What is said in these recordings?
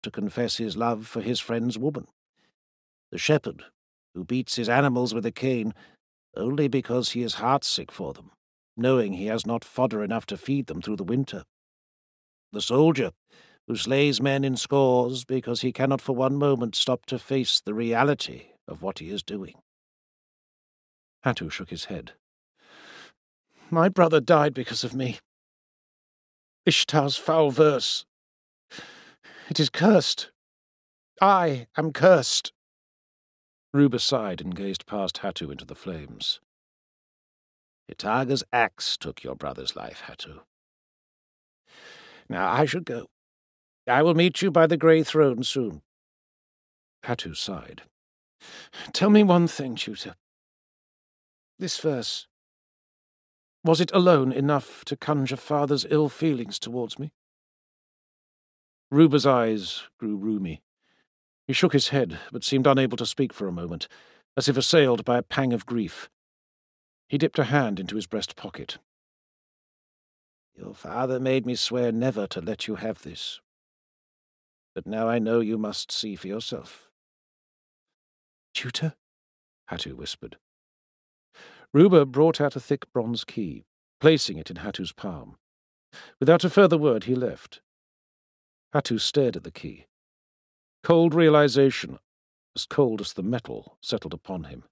to confess his love for his friend's woman. The shepherd, who beats his animals with a cane only because he is heartsick for them, knowing he has not fodder enough to feed them through the winter. The soldier, who slays men in scores because he cannot for one moment stop to face the reality of what he is doing. Hattu shook his head. My brother died because of me. Ishtar's foul verse. It is cursed. I am cursed. Ruba sighed and gazed past Hattu into the flames. Itaga's axe took your brother's life, Hattu. Now I should go. I will meet you by the grey throne soon. Hattu sighed. Tell me one thing, tutor. This verse, was it alone enough to conjure father's ill feelings towards me? Ruba's eyes grew rheumy. He shook his head, but seemed unable to speak for a moment, as if assailed by a pang of grief. He dipped a hand into his breast pocket. Your father made me swear never to let you have this. But now I know you must see for yourself. Tutor? Hattu whispered. Ruba brought out a thick bronze key, placing it in Hattu's palm. Without a further word, he left. Hattu stared at the key. Cold realization, as cold as the metal, settled upon him.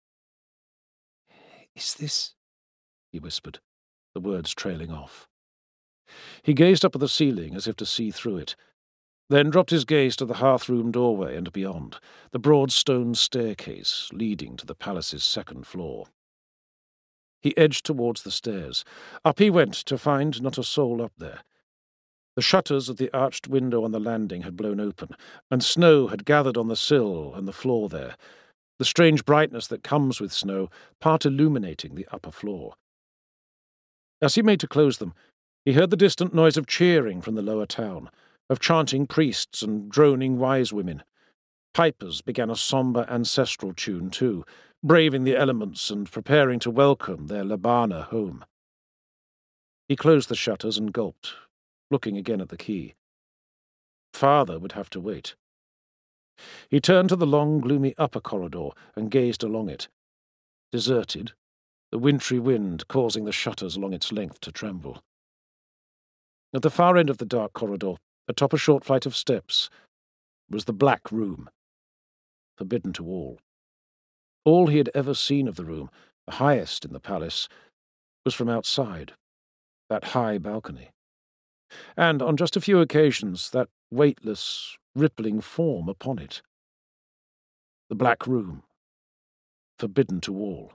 Is this? He whispered, the words trailing off. He gazed up at the ceiling as if to see through it, then dropped his gaze to the hearth-room doorway and beyond, the broad stone staircase leading to the palace's second floor. He edged towards the stairs. Up he went to find not a soul up there. The shutters of the arched window on the landing had blown open, and snow had gathered on the sill and the floor there, the strange brightness that comes with snow part illuminating the upper floor. As he made to close them, he heard the distant noise of cheering from the lower town, of chanting priests and droning wise women. Pipers began a sombre ancestral tune too, braving the elements and preparing to welcome their Labana home. He closed the shutters and gulped, looking again at the key. Father would have to wait. He turned to the long, gloomy upper corridor and gazed along it. Deserted, the wintry wind causing the shutters along its length to tremble. At the far end of the dark corridor, atop a short flight of steps, was the Black Room, forbidden to all. All he had ever seen of the room, the highest in the palace, was from outside, that high balcony. And, on just a few occasions, that weightless, rippling form upon it. The Black Room, forbidden to all.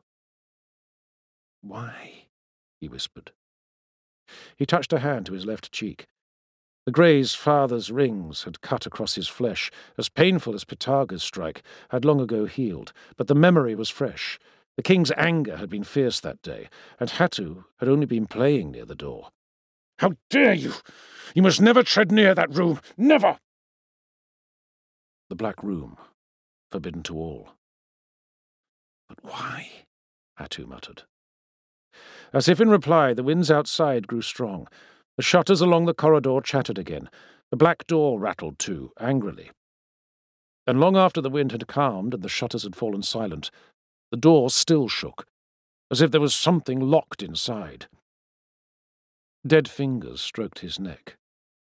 Why? He whispered. He touched a hand to his left cheek. The Grey's father's rings had cut across his flesh, as painful as Pitaga's strike, had long ago healed, but the memory was fresh. The king's anger had been fierce that day, and Hattu had only been playing near the door. "How dare you! You must never tread near that room! Never!" The Black Room, forbidden to all. But why? Hattu muttered. As if in reply, the winds outside grew strong. The shutters along the corridor chattered again. The black door rattled too, angrily. And long after the wind had calmed and the shutters had fallen silent, the door still shook, as if there was something locked inside. Dead fingers stroked his neck.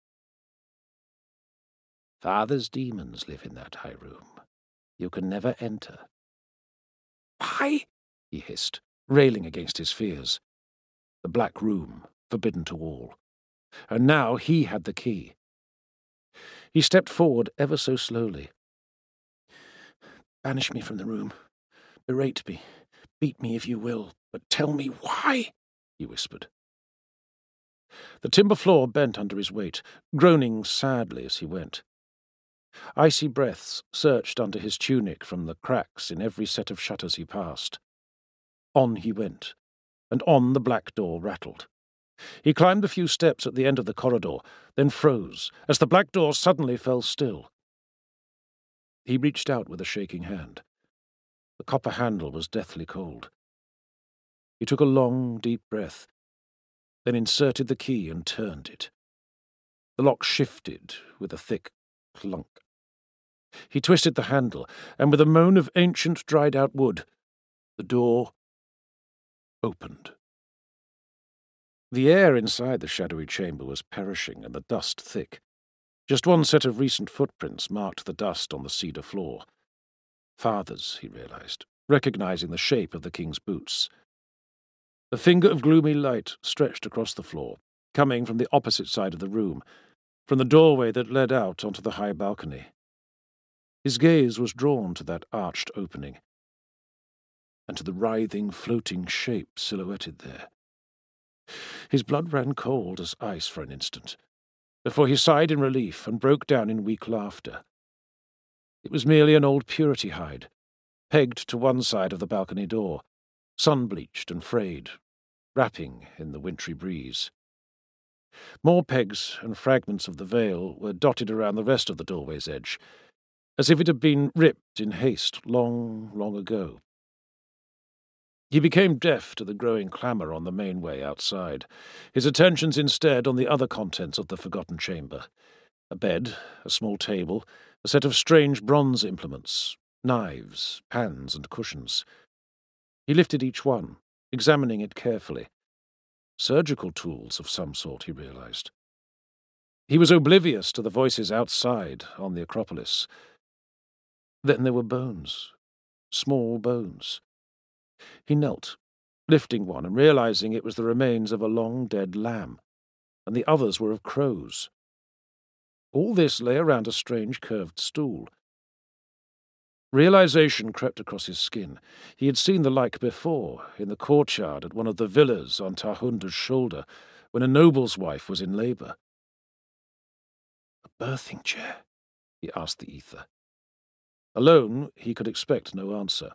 Father's demons live in that high room. You can never enter. Why? He hissed, railing against his fears. The Black Room, forbidden to all. And now he had the key. He stepped forward ever so slowly. Banish me from the room. Berate me. Beat me if you will, but tell me why, he whispered. The timber floor bent under his weight, groaning sadly as he went. Icy breaths searched under his tunic from the cracks in every set of shutters he passed. On he went, and on the black door rattled. He climbed the few steps at the end of the corridor, then froze, as the black door suddenly fell still. He reached out with a shaking hand. The copper handle was deathly cold. He took a long, deep breath, then inserted the key and turned it. The lock shifted with a thick, Clunk. He twisted the handle, and with a moan of ancient dried-out wood, the door opened. The air inside the shadowy chamber was perishing and the dust thick. Just one set of recent footprints marked the dust on the cedar floor. Father's, he realized, recognizing the shape of the king's boots. A finger of gloomy light stretched across the floor, coming from the opposite side of the room, from the doorway that led out onto the high balcony. His gaze was drawn to that arched opening, and to the writhing, floating shape silhouetted there. His blood ran cold as ice for an instant, before he sighed in relief and broke down in weak laughter. It was merely an old purity hide, pegged to one side of the balcony door, sun-bleached and frayed, wrapping in the wintry breeze. More pegs and fragments of the veil were dotted around the rest of the doorway's edge, as if it had been ripped in haste long, long ago. He became deaf to the growing clamour on the main way outside, his attentions instead on the other contents of the forgotten chamber. A bed, a small table, a set of strange bronze implements, knives, pans, and cushions. He lifted each one, examining it carefully. Surgical tools of some sort, he realized. He was oblivious to the voices outside on the Acropolis. Then there were bones, small bones. He knelt, lifting one and realizing it was the remains of a long-dead lamb, and the others were of crows. All this lay around a strange curved stool. Realization crept across his skin. He had seen the like before, in the courtyard at one of the villas on Tahunda's shoulder, when a noble's wife was in labour. A birthing chair? He asked the ether. Alone, he could expect no answer.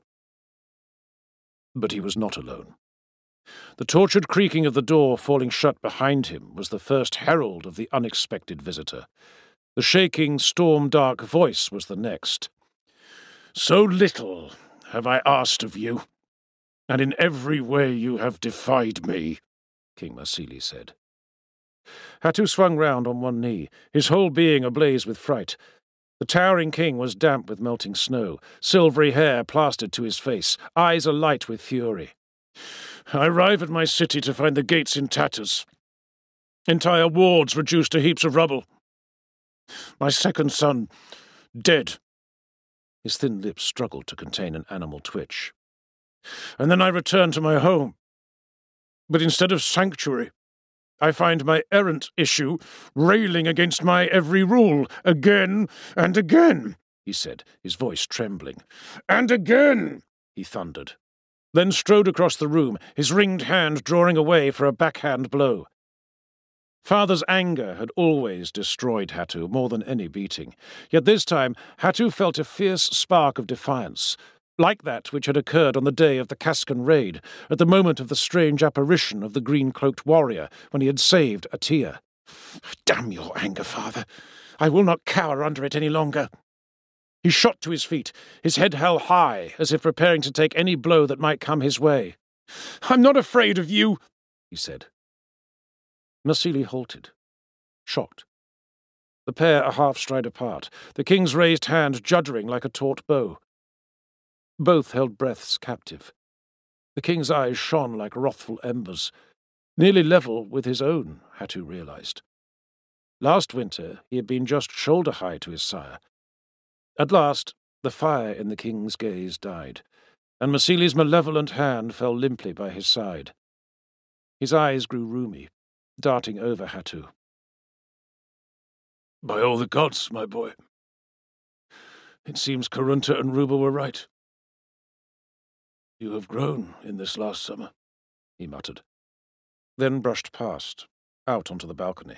But he was not alone. The tortured creaking of the door falling shut behind him was the first herald of the unexpected visitor. The shaking, storm-dark voice was the next. "So little have I asked of you, and in every way you have defied me," King Masili said. Hatu swung round on one knee, his whole being ablaze with fright. The towering king was damp with melting snow, silvery hair plastered to his face, eyes alight with fury. "I arrive at my city to find the gates in tatters, entire wards reduced to heaps of rubble. My second son, dead." His thin lips struggled to contain an animal twitch. "And then I return to my home. But instead of sanctuary, I find my errant issue railing against my every rule, again and again," he said, his voice trembling. "And again," he thundered, then strode across the room, his ringed hand drawing away for a backhand blow. Father's anger had always destroyed Hatu more than any beating, yet this time Hatu felt a fierce spark of defiance, like that which had occurred on the day of the Kaskan raid, at the moment of the strange apparition of the green-cloaked warrior when he had saved Atia. "Damn your anger, father! I will not cower under it any longer." He shot to his feet, his head held high, as if preparing to take any blow that might come his way. "I'm not afraid of you," he said. Masili halted, shocked. The pair a half-stride apart, the king's raised hand juddering like a taut bow. Both held breaths captive. The king's eyes shone like wrathful embers, nearly level with his own, Hatu realized. Last winter he had been just shoulder-high to his sire. At last, the fire in the king's gaze died, and Masili's malevolent hand fell limply by his side. His eyes grew rheumy, darting over Hatu. "By all the gods, my boy. It seems Karunta and Ruba were right. You have grown in this last summer," he muttered, then brushed past, out onto the balcony.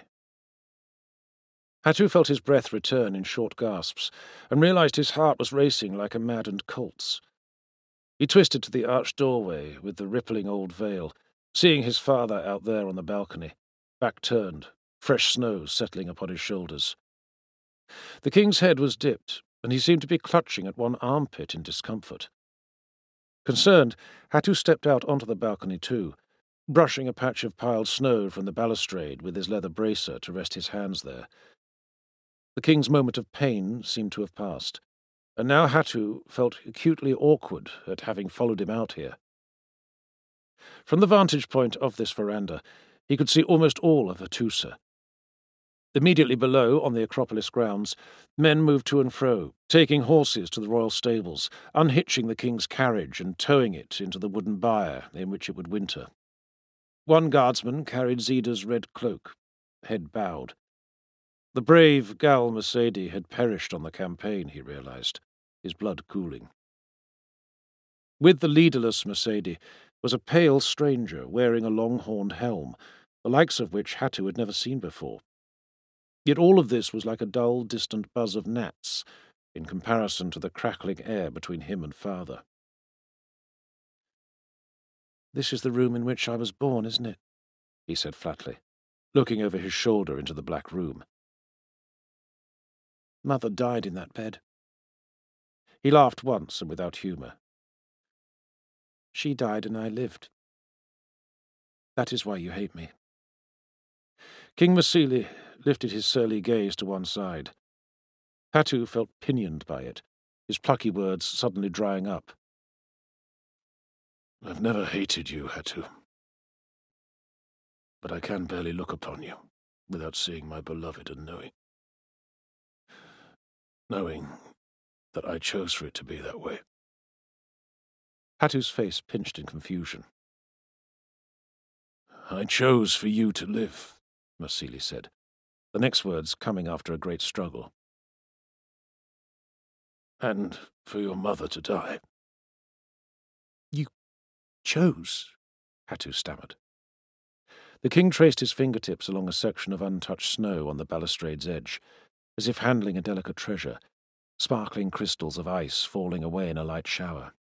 Hatu felt his breath return in short gasps, and realized his heart was racing like a maddened colt's. He twisted to the arched doorway with the rippling old veil, seeing his father out there on the balcony, back turned, fresh snow settling upon his shoulders. The king's head was dipped, and he seemed to be clutching at one armpit in discomfort. Concerned, Hatu stepped out onto the balcony too, brushing a patch of piled snow from the balustrade with his leather bracer to rest his hands there. The king's moment of pain seemed to have passed, and now Hatu felt acutely awkward at having followed him out here. From the vantage point of this veranda, he could see almost all of Hattusa. Immediately below, on the Acropolis grounds, men moved to and fro, taking horses to the royal stables, unhitching the king's carriage and towing it into the wooden byre in which it would winter. One guardsman carried Zeda's red cloak, head bowed. The brave Gal Mercedi had perished on the campaign, he realized, his blood cooling. With the leaderless Mercedi was a pale stranger wearing a long-horned helm, the likes of which Hatu had never seen before. Yet all of this was like a dull, distant buzz of gnats in comparison to the crackling air between him and father. "This is the room in which I was born, isn't it?" he said flatly, looking over his shoulder into the black room. "Mother died in that bed." He laughed once and without humour. "She died and I lived. That is why you hate me." King Masili lifted his surly gaze to one side. Hatu felt pinioned by it, his plucky words suddenly drying up. "I've never hated you, Hatu. But I can barely look upon you without seeing my beloved and knowing that I chose for it to be that way." Hatu's face pinched in confusion. "I chose for you to live," Masili said, the next words coming after a great struggle. "And for your mother to die." "You chose?" Hatu stammered. The king traced his fingertips along a section of untouched snow on the balustrade's edge, as if handling a delicate treasure, sparkling crystals of ice falling away in a light shower.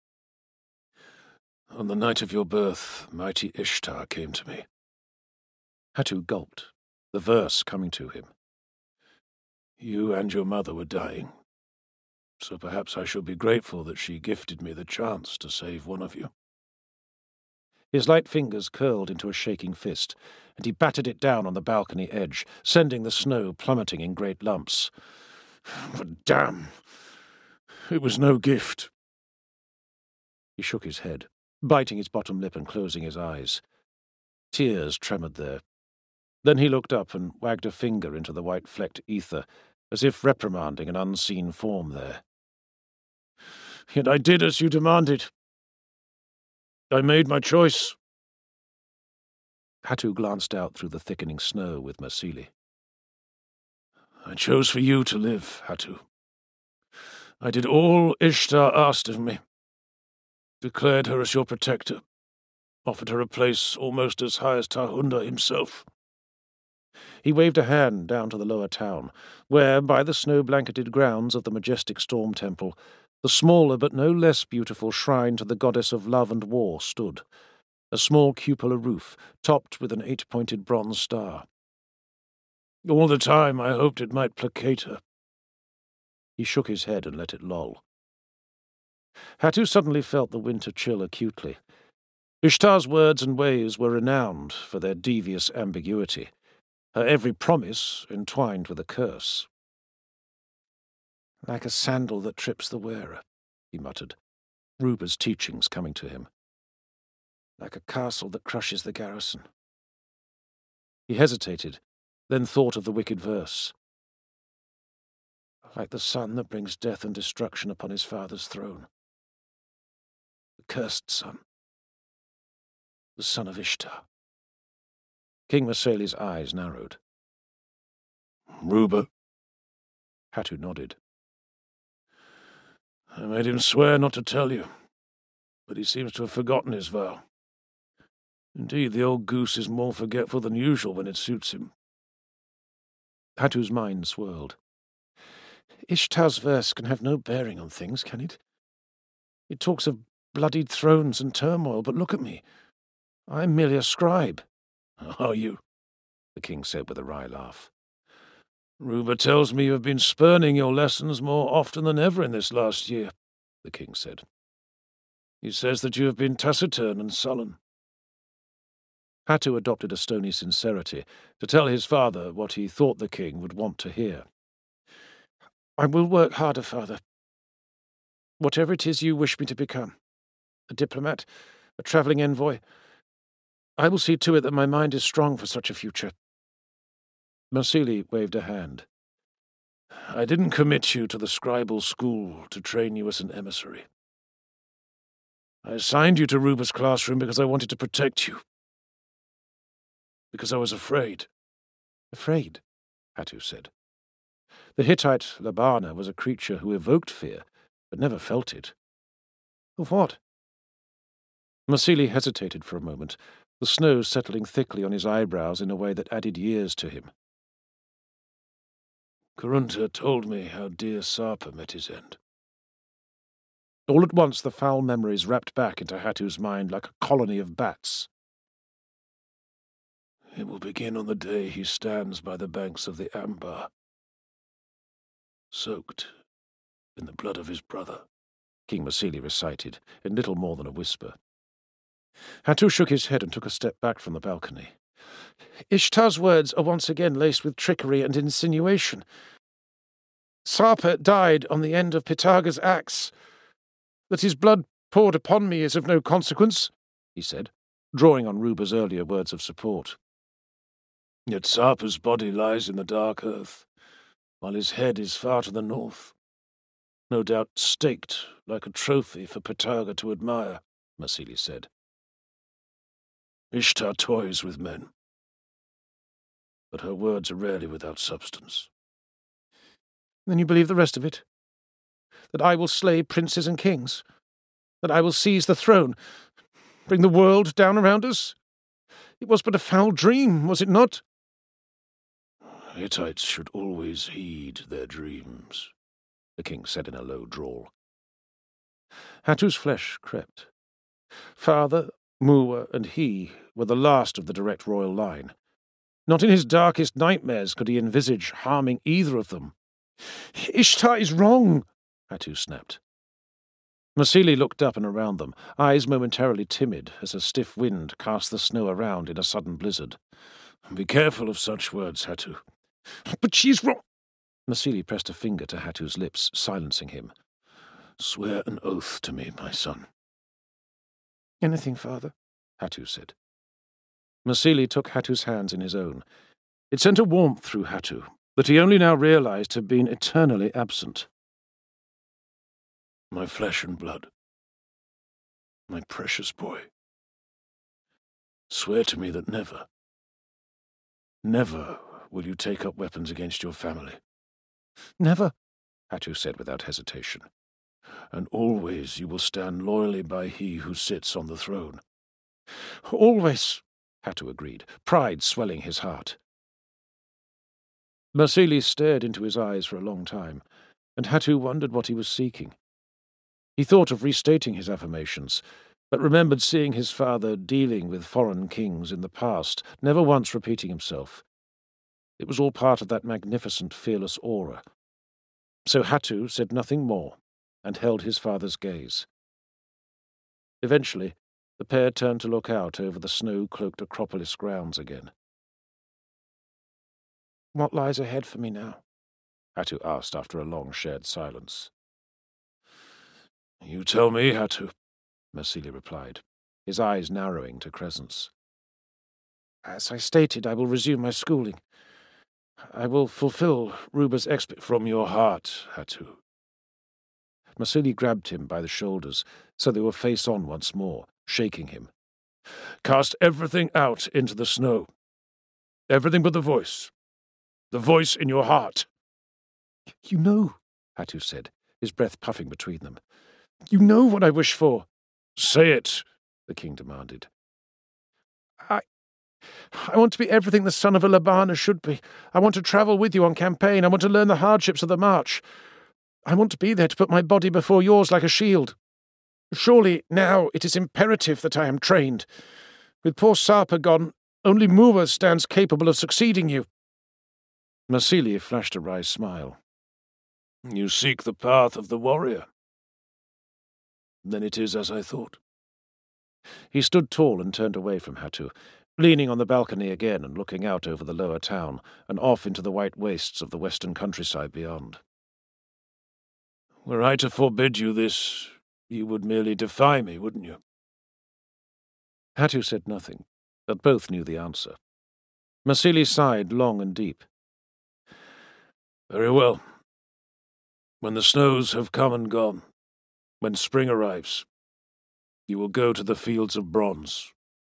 "On the night of your birth, mighty Ishtar came to me." Hatu gulped, the verse coming to him. "You and your mother were dying, so perhaps I shall be grateful that she gifted me the chance to save one of you." His light fingers curled into a shaking fist, and he battered it down on the balcony edge, sending the snow plummeting in great lumps. "But damn! It was no gift." He shook his head, biting his bottom lip and closing his eyes. Tears tremored there. Then he looked up and wagged a finger into the white-flecked ether, as if reprimanding an unseen form there. "Yet I did as you demanded. I made my choice." Hatu glanced out through the thickening snow with Masili. "I chose for you to live, Hatu. I did all Ishtar asked of me. Declared her as your protector. Offered her a place almost as high as Tahunda himself." He waved a hand down to the lower town, where, by the snow-blanketed grounds of the majestic Storm Temple, the smaller but no less beautiful shrine to the goddess of love and war stood, a small cupola roof topped with an 8-pointed bronze star. "All the time I hoped it might placate her." He shook his head and let it loll. Hatu suddenly felt the winter chill acutely. Ishtar's words and ways were renowned for their devious ambiguity, her every promise entwined with a curse. "Like a sandal that trips the wearer," he muttered, Ruba's teachings coming to him. "Like a castle that crushes the garrison." He hesitated, then thought of the wicked verse. "Like the son that brings death and destruction upon his father's throne. The cursed son. The son of Ishtar." King Masali's eyes narrowed. "Ruba?" Hatu nodded. "I made him swear not to tell you, but he seems to have forgotten his vow. Indeed, the old goose is more forgetful than usual when it suits him." Hatu's mind swirled. "Ishtar's verse can have no bearing on things, can it? It talks of bloodied thrones and turmoil, but look at me. I'm merely a scribe." "Are you?" the king said with a wry laugh. "Ruba tells me you have been spurning your lessons more often than ever in this last year," the king said. "He says that you have been taciturn and sullen." Hatu adopted a stony sincerity to tell his father what he thought the king would want to hear. I will work harder, father. Whatever it is you wish me to become, a diplomat, a travelling envoy, I will see to it that my mind is strong for such a future. Marsili waved a hand. I didn't commit you to the scribal school to train you as an emissary. I assigned you to Ruba's classroom because I wanted to protect you. Because I was afraid. Afraid, Hatu said. The Hittite Labana was a creature who evoked fear, but never felt it. Of what? Marsili hesitated for a moment, the snow settling thickly on his eyebrows in a way that added years to him. Kurunta told me how dear Sarpa met his end. All at once the foul memories wrapped back into Hatu's mind like a colony of bats. It will begin on the day he stands by the banks of the Ambar, soaked in the blood of his brother, King Marsili recited, in little more than a whisper. Hatu shook his head and took a step back from the balcony. Ishtar's words are once again laced with trickery and insinuation. Sarpa died on the end of Pitaga's axe. That his blood poured upon me is of no consequence, he said, drawing on Ruba's earlier words of support. Yet Sarpa's body lies in the dark earth, while his head is far to the north. No doubt staked like a trophy for Pitaga to admire, Marsili said. Ishtar toys with men, but her words are rarely without substance. Then you believe the rest of it? That I will slay princes and kings? That I will seize the throne? Bring the world down around us? It was but a foul dream, was it not? Hittites should always heed their dreams, the king said in a low drawl. Hatu's flesh crept. Father, Muwa, and he were the last of the direct royal line. Not in his darkest nightmares could he envisage harming either of them. Ishtar is wrong, Hatu snapped. Marsili looked up and around them, eyes momentarily timid as a stiff wind cast the snow around in a sudden blizzard. Be careful of such words, Hatu. But she's wrong. Marsili pressed a finger to Hatu's lips, silencing him. Swear an oath to me, my son. Anything, father, Hatu said. Marsili took Hatu's hands in his own. It sent a warmth through Hatu that he only now realized had been eternally absent. My flesh and blood. My precious boy. Swear to me that never, never will you take up weapons against your family. Never, Hatu said without hesitation. And always you will stand loyally by he who sits on the throne. Always, Hatu agreed, pride swelling his heart. Marsili stared into his eyes for a long time, and Hatu wondered what he was seeking. He thought of restating his affirmations, but remembered seeing his father dealing with foreign kings in the past, never once repeating himself. It was all part of that magnificent, fearless aura. So Hatu said nothing more, and held his father's gaze. Eventually, the pair turned to look out over the snow-cloaked Acropolis grounds again. What lies ahead for me now? Hatu asked after a long shared silence. You tell me, Hatu, Marsili replied, his eyes narrowing to crescents. As I stated, I will resume my schooling. I will fulfill Ruba's from your heart, Hatu. Marsili grabbed him by the shoulders, so they were face on once more, shaking him. Cast everything out into the snow. Everything but the voice. The voice in your heart. You know, Hatu said, his breath puffing between them. You know what I wish for. Say it, the king demanded. I want to be everything the son of a Labana should be. I want to travel with you on campaign. I want to learn the hardships of the march. I want to be there to put my body before yours like a shield. Surely now it is imperative that I am trained. With poor Sarpa gone, only Muwa stands capable of succeeding you. Marsili flashed a wry smile. You seek the path of the warrior. Then it is as I thought. He stood tall and turned away from Hatu, leaning on the balcony again and looking out over the lower town and off into the white wastes of the western countryside beyond. Were I to forbid you this, you would merely defy me, wouldn't you? Hatu said nothing, but both knew the answer. Masili sighed long and deep. Very well. When the snows have come and gone, when spring arrives, you will go to the fields of bronze.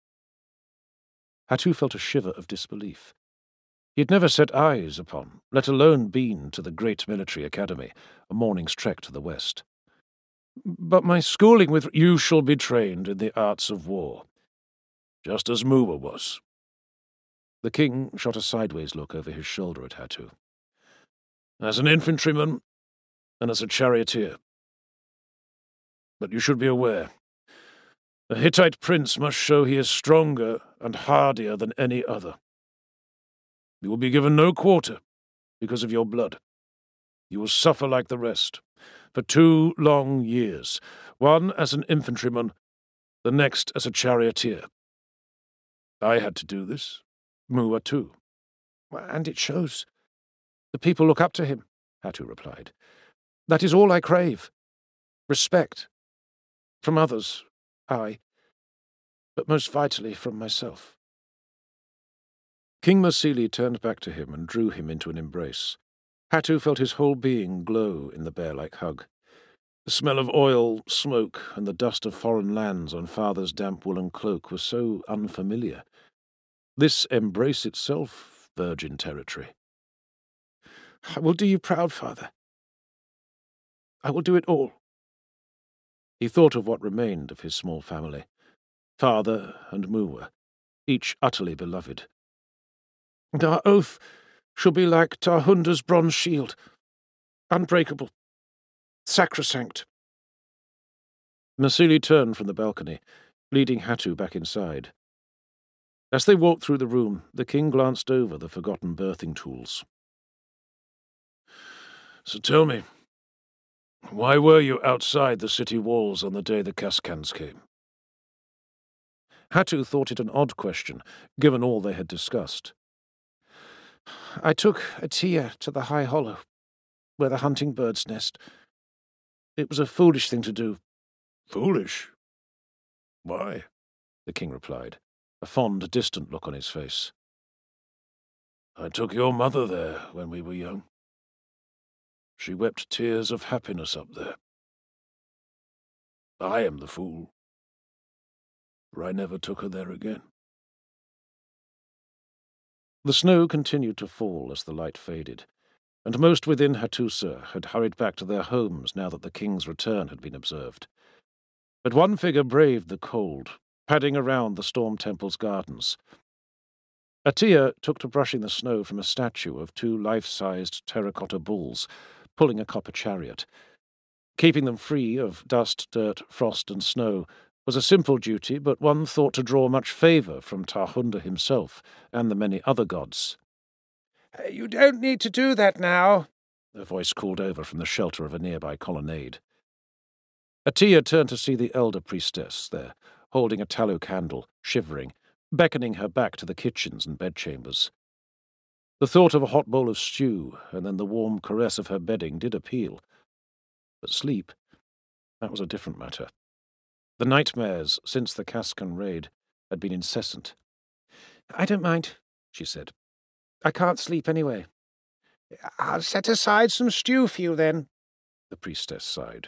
Hatu felt a shiver of disbelief. He had never set eyes upon, let alone been to the great military academy, a morning's trek to the west. But my schooling with you shall be trained in the arts of war, just as Muwa was. The king shot a sideways look over his shoulder at Hatu. As an infantryman and as a charioteer. But you should be aware, the Hittite prince must show he is stronger and hardier than any other. You will be given no quarter because of your blood. You will suffer like the rest, for 2 long years, one as an infantryman, the next as a charioteer. I had to do this, Muwa too. And it shows. The people look up to him, Hatu replied. That is all I crave. Respect. From others, aye, but most vitally from myself. King Masili turned back to him and drew him into an embrace. Hatu felt his whole being glow in the bear-like hug. The smell of oil, smoke, and the dust of foreign lands on father's damp woolen cloak was so unfamiliar. This embrace itself, virgin territory. I will do you proud, father. I will do it all. He thought of what remained of his small family. Father and Muwa, each utterly beloved. And our oath shall be like Tarhunda's bronze shield, unbreakable, sacrosanct. Masili turned from the balcony, leading Hatu back inside. As they walked through the room, the king glanced over the forgotten birthing tools. So tell me, why were you outside the city walls on the day the Kaskans came? Hatu thought it an odd question, given all they had discussed. I took Atiya to the High Hollow, where the hunting birds nest. It was a foolish thing to do. Foolish? Why? The king replied, a fond, distant look on his face. I took your mother there when we were young. She wept tears of happiness up there. I am the fool, for I never took her there again. The snow continued to fall as the light faded, and most within Hattusa had hurried back to their homes now that the king's return had been observed. But one figure braved the cold, padding around the Storm Temple's gardens. Atiya took to brushing the snow from a statue of 2 life-sized terracotta bulls, pulling a copper chariot. Keeping them free of dust, dirt, frost, and snow was a simple duty, but one thought to draw much favour from Tarhunda himself and the many other gods. You don't need to do that now, a voice called over from the shelter of a nearby colonnade. Atiya turned to see the elder priestess there, holding a tallow candle, shivering, beckoning her back to the kitchens and bedchambers. The thought of a hot bowl of stew and then the warm caress of her bedding did appeal. But sleep, that was a different matter. The nightmares since the Kaskan raid had been incessant. I don't mind, she said. I can't sleep anyway. I'll set aside some stew for you then, the priestess sighed.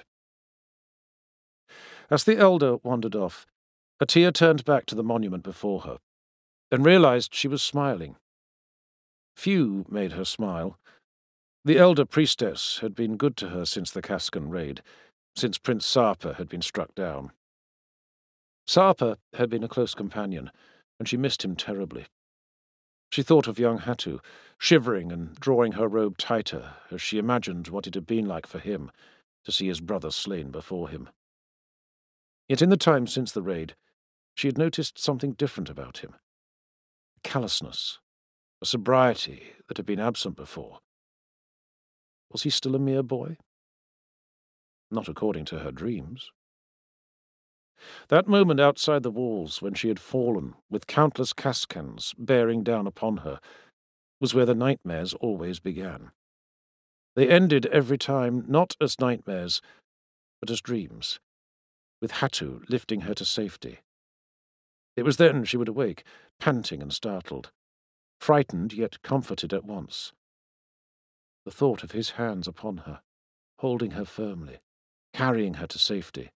As the elder wandered off, Atiya turned back to the monument before her, and realized she was smiling. Few made her smile. The elder priestess had been good to her since the Kaskan raid, since Prince Sarpa had been struck down. Sarpa had been a close companion, and she missed him terribly. She thought of young Hatu, shivering and drawing her robe tighter as she imagined what it had been like for him to see his brother slain before him. Yet in the time since the raid, she had noticed something different about him. A callousness, a sobriety that had been absent before. Was he still a mere boy? Not according to her dreams. That moment outside the walls, when she had fallen, with countless Kaskans bearing down upon her, was where the nightmares always began. They ended every time not as nightmares, but as dreams, with Hatu lifting her to safety. It was then she would awake, panting and startled, frightened yet comforted at once. The thought of his hands upon her, holding her firmly, carrying her to safety.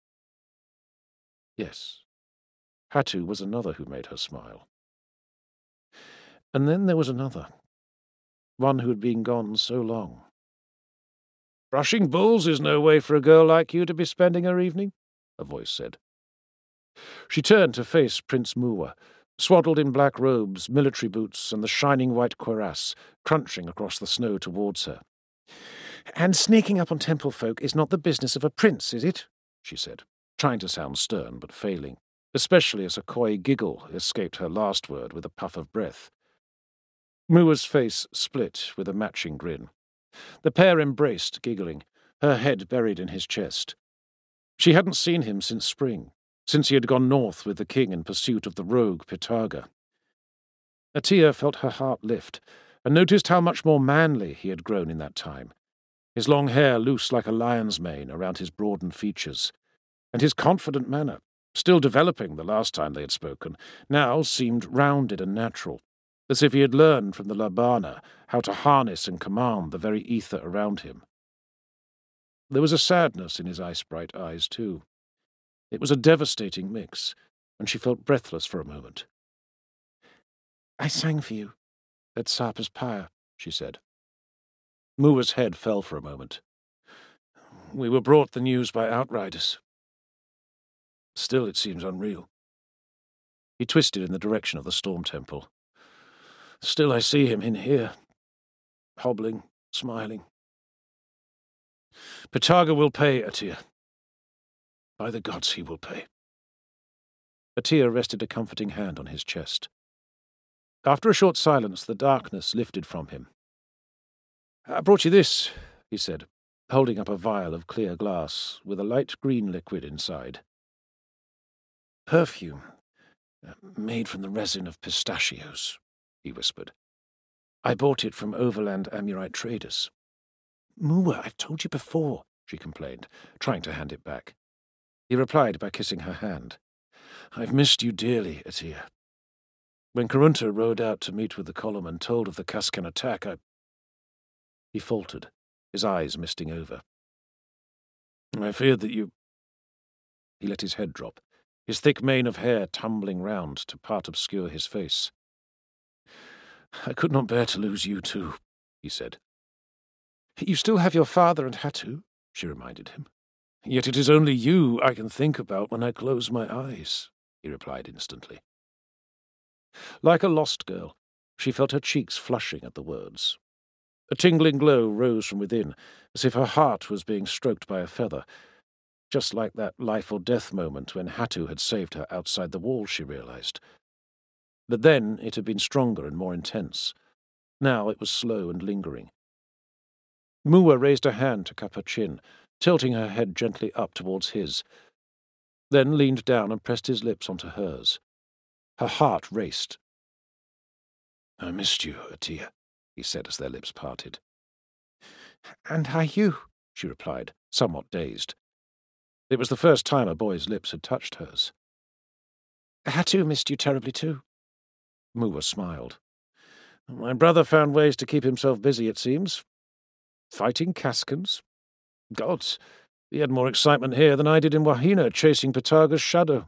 Yes, Hatu was another who made her smile. And then there was another, one who had been gone so long. "Brushing bulls is no way for a girl like you to be spending her evening," a voice said. She turned to face Prince Muwa, swaddled in black robes, military boots, and the shining white cuirass, crunching across the snow towards her. "And sneaking up on temple folk is not the business of a prince, is it?" she said, trying to sound stern but failing, especially as a coy giggle escaped her last word with a puff of breath. Mua's face split with a matching grin. The pair embraced, giggling, her head buried in his chest. She hadn't seen him since spring, since he had gone north with the king in pursuit of the rogue Pitaga. Atiya felt her heart lift, and noticed how much more manly he had grown in that time, his long hair loose like a lion's mane around his broadened features, and his confident manner, still developing the last time they had spoken, now seemed rounded and natural, as if he had learned from the Labana how to harness and command the very ether around him. There was a sadness in his ice-bright eyes, too. It was a devastating mix, and she felt breathless for a moment. "I sang for you at Sarpa's pyre," she said. Mua's head fell for a moment. "We were brought the news by outriders. Still, it seems unreal." He twisted in the direction of the Storm Temple. "Still I see him in here, hobbling, smiling. Pitaga will pay, Atiya. By the gods, he will pay." Atiya rested a comforting hand on his chest. After a short silence, the darkness lifted from him. "I brought you this," he said, holding up a vial of clear glass with a light green liquid inside. "Perfume, made from the resin of pistachios," he whispered. "I bought it from overland Amurite traders." "Muwa, I've told you before," she complained, trying to hand it back. He replied by kissing her hand. "I've missed you dearly, Atiya. When Karunta rode out to meet with the column and told of the Kaskan attack, He faltered, his eyes misting over. "I feared that you—" He let his head drop, his thick mane of hair tumbling round to part obscure his face. "I could not bear to lose you too," he said. "You still have your father and Hatu," she reminded him. "Yet it is only you I can think about when I close my eyes," he replied instantly. Like a lost girl, she felt her cheeks flushing at the words. A tingling glow rose from within, as if her heart was being stroked by a feather, just like that life-or-death moment when Hatu had saved her outside the wall, she realized. But then it had been stronger and more intense. Now it was slow and lingering. Muwa raised a hand to cup her chin, tilting her head gently up towards his, then leaned down and pressed his lips onto hers. Her heart raced. "I missed you, Atiya," he said as their lips parted. "And I you," she replied, somewhat dazed. It was the first time a boy's lips had touched hers. "Hatu missed you terribly too." Muwa smiled. "My brother found ways to keep himself busy, it seems. Fighting Kaskans? Gods, he had more excitement here than I did in Wahina, chasing Pitaga's shadow."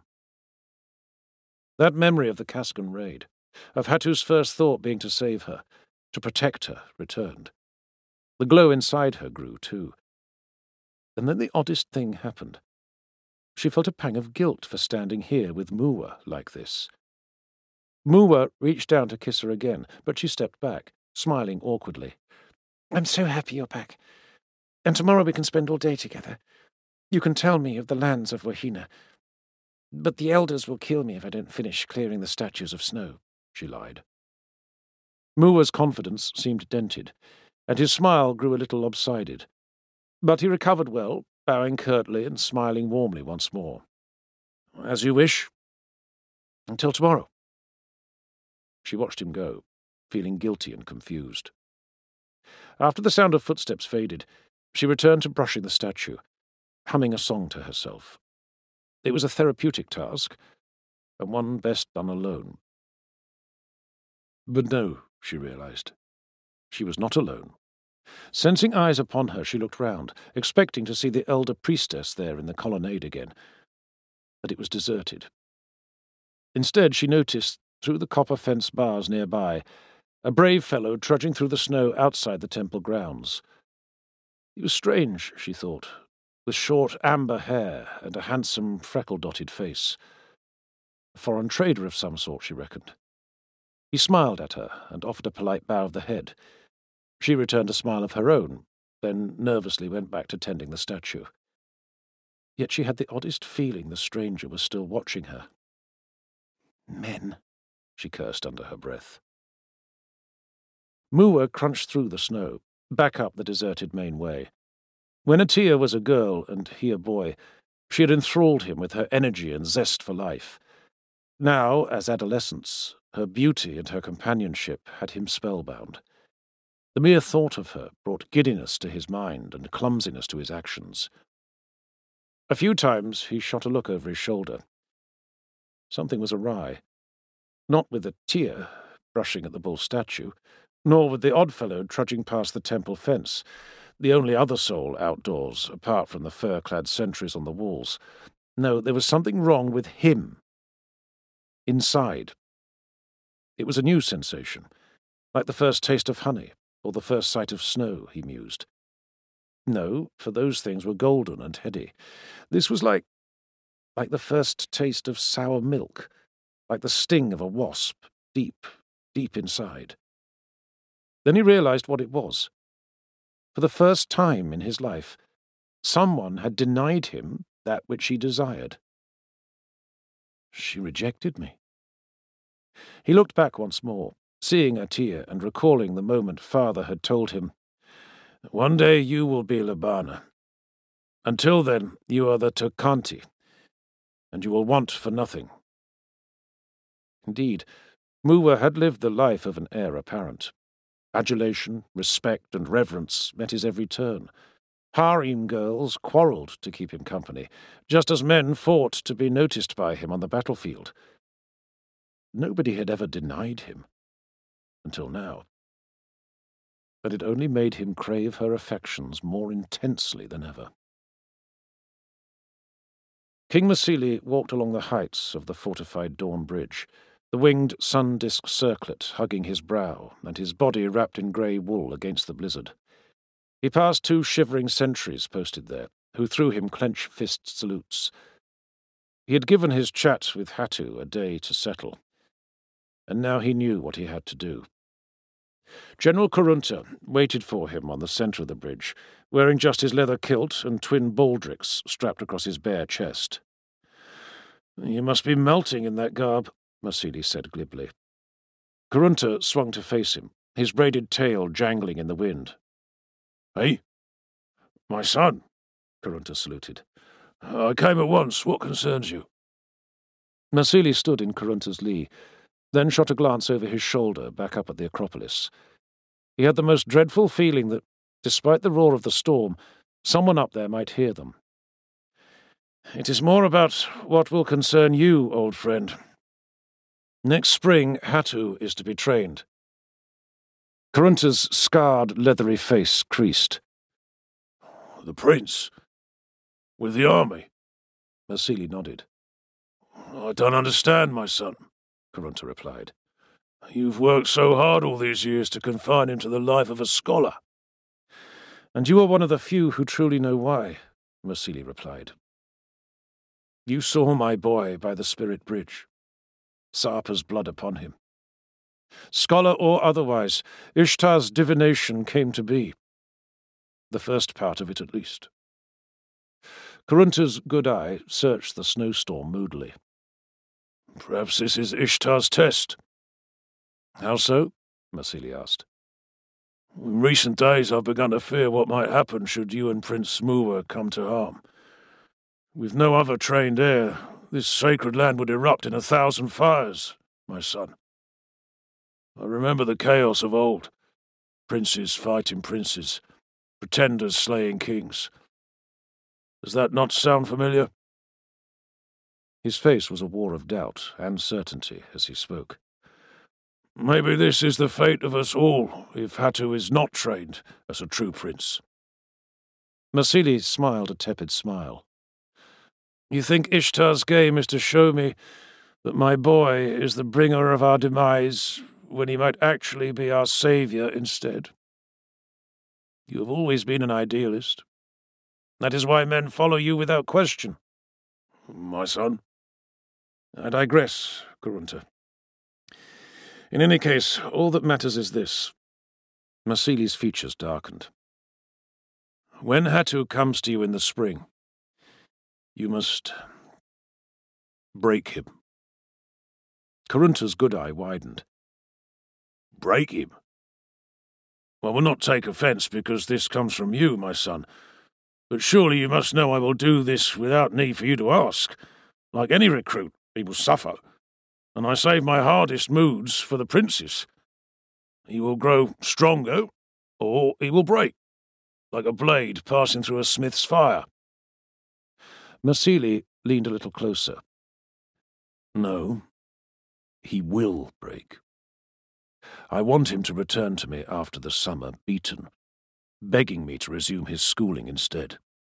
That memory of the Kaskan raid, of Hatu's first thought being to save her, to protect her, returned. The glow inside her grew, too. And then the oddest thing happened. She felt a pang of guilt for standing here with Muwa like this. Muwa reached down to kiss her again, but she stepped back, smiling awkwardly. "I'm so happy you're back. And tomorrow we can spend all day together. You can tell me of the lands of Wahina. But the elders will kill me if I don't finish clearing the statues of snow," she lied. Muwa's confidence seemed dented, and his smile grew a little lopsided. But he recovered well, bowing curtly and smiling warmly once more. "As you wish. Until tomorrow." She watched him go, feeling guilty and confused. After the sound of footsteps faded, she returned to brushing the statue, humming a song to herself. It was a therapeutic task, and one best done alone. But no, she realized. She was not alone. Sensing eyes upon her, she looked round, expecting to see the elder priestess there in the colonnade again. But it was deserted. Instead, she noticed, through the copper fence bars nearby, a brave fellow trudging through the snow outside the temple grounds. He was strange, she thought, with short amber hair and a handsome freckle-dotted face. A foreign trader of some sort, she reckoned. He smiled at her and offered a polite bow of the head. She returned a smile of her own, then nervously went back to tending the statue. Yet she had the oddest feeling the stranger was still watching her. Men, she cursed under her breath. Muwa crunched through the snow, back up the deserted main way. When Atia was a girl and he a boy, she had enthralled him with her energy and zest for life. Now, as adolescence, her beauty and her companionship had him spellbound. The mere thought of her brought giddiness to his mind and clumsiness to his actions. A few times he shot a look over his shoulder. Something was awry. Not with Atia brushing at the bull statue, nor with the odd fellow trudging past the temple fence, the only other soul outdoors, apart from the fur-clad sentries on the walls. No, there was something wrong with him. Inside. It was a new sensation, like the first taste of honey, or the first sight of snow, he mused. No, for those things were golden and heady. This was like the first taste of sour milk, like the sting of a wasp, deep, deep inside. Then he realized what it was. For the first time in his life, someone had denied him that which he desired. She rejected me. He looked back once more, seeing Atia and recalling the moment father had told him, "One day you will be Labana. Until then, you are the Tokanti, and you will want for nothing." Indeed, Muwa had lived the life of an heir apparent. Adulation, respect, and reverence met his every turn. Harem girls quarrelled to keep him company, just as men fought to be noticed by him on the battlefield. Nobody had ever denied him, until now. But it only made him crave her affections more intensely than ever. King Masili walked along the heights of the fortified Dawn Bridge, the winged sun-disk circlet hugging his brow and his body wrapped in grey wool against the blizzard. He passed 2 shivering sentries posted there, who threw him clenched-fist salutes. He had given his chat with Hatu a day to settle, and now he knew what he had to do. General Kurunta waited for him on the centre of the bridge, wearing just his leather kilt and twin baldricks strapped across his bare chest. "You must be melting in that garb," Masili said glibly. Kurunta swung to face him, his braided tail jangling in the wind. "Hey? My son," Kurunta saluted. "I came at once. What concerns you?" Masili stood in Kurunta's lee, then shot a glance over his shoulder back up at the Acropolis. He had the most dreadful feeling that, despite the roar of the storm, someone up there might hear them. "It is more about what will concern you, old friend. Next spring, Hatu is to be trained." Kurunta's scarred, leathery face creased. "The prince? With the army?" Masili nodded. "I don't understand, my son," Kurunta replied. "You've worked so hard all these years to confine him to the life of a scholar." "And you are one of the few who truly know why," Masili replied. "You saw my boy by the Spirit Bridge. Sarpa's blood upon him. Scholar or otherwise, Ishtar's divination came to be. The first part of it, at least." Kurunta's good eye searched the snowstorm moodily. "Perhaps this is Ishtar's test." "How so?" Masili asked. "In recent days I've begun to fear what might happen should you and Prince Muwa come to harm. With no other trained heir, this sacred land would erupt in 1,000 fires, my son. I remember the chaos of old. Princes fighting princes, pretenders slaying kings. Does that not sound familiar?" His face was a war of doubt and certainty as he spoke. "Maybe this is the fate of us all if Hatu is not trained as a true prince." Masili smiled a tepid smile. "You think Ishtar's game is to show me that my boy is the bringer of our demise when he might actually be our saviour instead? You have always been an idealist. That is why men follow you without question." "My son?" "I digress, Kurunta. In any case, all that matters is this." Masili's features darkened. "When Hatu comes to you in the spring, you must break him." Kurunta's good eye widened. "Break him? I will not take offence because this comes from you, my son, but surely you must know I will do this without need for you to ask. Like any recruit, he will suffer, and I save my hardest moods for the princes. He will grow stronger, or he will break, like a blade passing through a smith's fire." Masili leaned a little closer. "No, he will break. I want him to return to me after the summer, beaten, begging me to resume his schooling instead.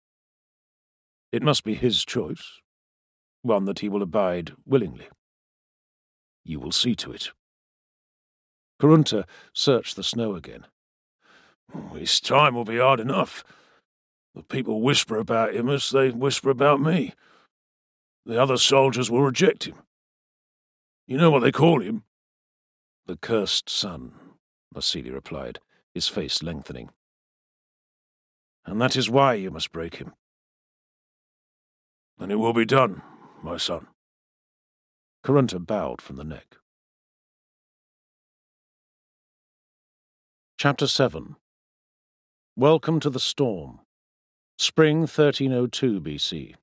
It must be his choice, one that he will abide willingly. You will see to it." Kurunta searched the snow again. "His time will be hard enough. The people whisper about him as they whisper about me. The other soldiers will reject him. You know what they call him?" "The cursed son," Masili replied, his face lengthening. "And that is why you must break him." "And it will be done, my son." Kurunta bowed from the neck. Chapter 7. Welcome to the Storm. Spring 1302 BC.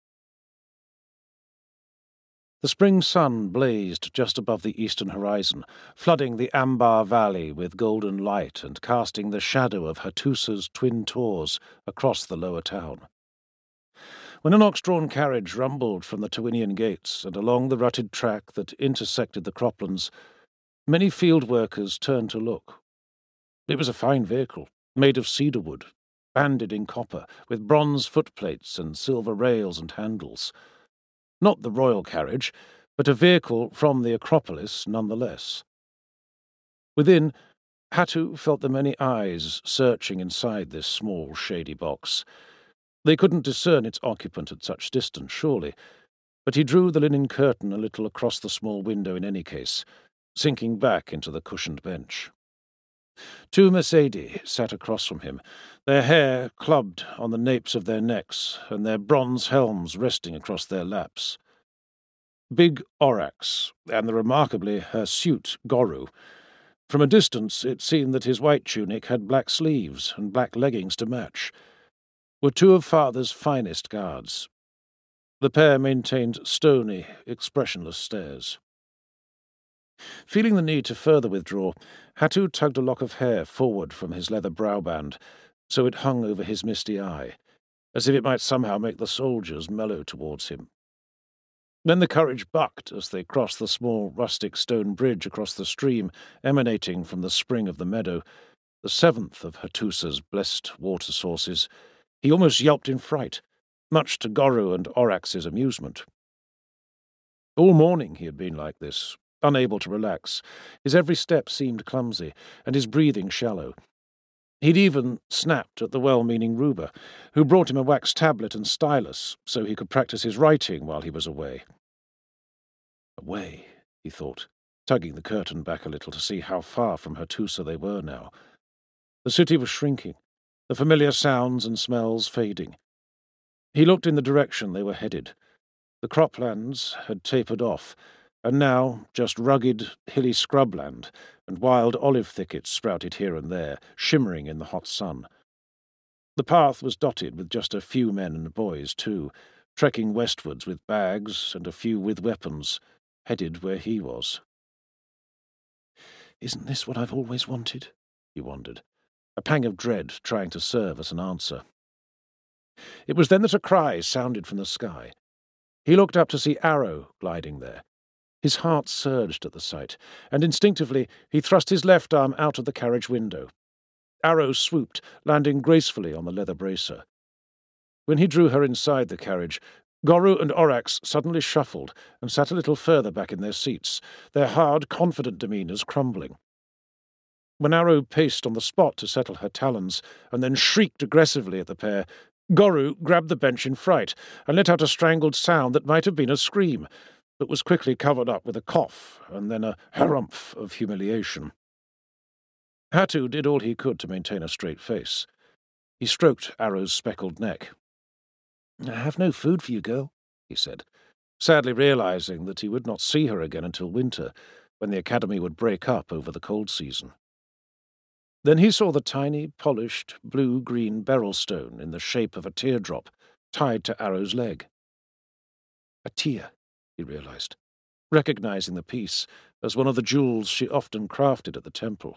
The spring sun blazed just above the eastern horizon, flooding the Ambar Valley with golden light and casting the shadow of Hattusa's twin tors across the lower town. When an ox-drawn carriage rumbled from the Tawinian gates and along the rutted track that intersected the croplands, many field workers turned to look. It was a fine vehicle, made of cedar wood, banded in copper, with bronze footplates and silver rails and handles. Not the royal carriage, but a vehicle from the Acropolis nonetheless. Within, Hatu felt the many eyes searching inside this small, shady box. They couldn't discern its occupant at such distance, surely, but he drew the linen curtain a little across the small window in any case, sinking back into the cushioned bench. Two Mercedes sat across from him, their hair clubbed on the napes of their necks and their bronze helms resting across their laps. Big Aurochs and the remarkably hirsute Goru. From a distance it seemed that his white tunic had black sleeves and black leggings to match, were two of Father's finest guards. The pair maintained stony, expressionless stares. Feeling the need to further withdraw, Hatu tugged a lock of hair forward from his leather browband, so it hung over his misty eye, as if it might somehow make the soldiers mellow towards him. Then the carriage bucked as they crossed the small rustic stone bridge across the stream emanating from the spring of the meadow, the seventh of Hattusa's blessed water sources. He almost yelped in fright, much to Goru and Aurochs's amusement. All morning he had been like this, unable to relax. His every step seemed clumsy, and his breathing shallow. He'd even snapped at the well-meaning Ruba, who brought him a wax tablet and stylus so he could practice his writing while he was away. Away, he thought, tugging the curtain back a little to see how far from Hattusa they were now. The city was shrinking, the familiar sounds and smells fading. He looked in the direction they were headed. The croplands had tapered off, and now just rugged, hilly scrubland and wild olive thickets sprouted here and there, shimmering in the hot sun. The path was dotted with just a few men and boys, too, trekking westwards with bags and a few with weapons, headed where he was. "Isn't this what I've always wanted?" he wondered. a pang of dread trying to serve as an answer. It was then that a cry sounded from the sky. He looked up to see Arrow gliding there. His heart surged at the sight, and instinctively he thrust his left arm out of the carriage window. Arrow swooped, landing gracefully on the leather bracer. When he drew her inside the carriage, Goreu and Aurochs suddenly shuffled and sat a little further back in their seats, their hard, confident demeanours crumbling. When Arrow paced on the spot to settle her talons, and then shrieked aggressively at the pair, Goreu grabbed the bench in fright and let out a strangled sound that might have been a scream, but was quickly covered up with a cough and then a harumph of humiliation. Hatu did all he could to maintain a straight face. He stroked Arrow's speckled neck. "I have no food for you, girl," he said, sadly realizing that he would not see her again until winter, when the academy would break up over the cold season. Then he saw the tiny, polished, blue-green beryl stone in the shape of a teardrop tied to Arrow's leg. A tear, he realized, recognizing the piece as one of the jewels she often crafted at the temple.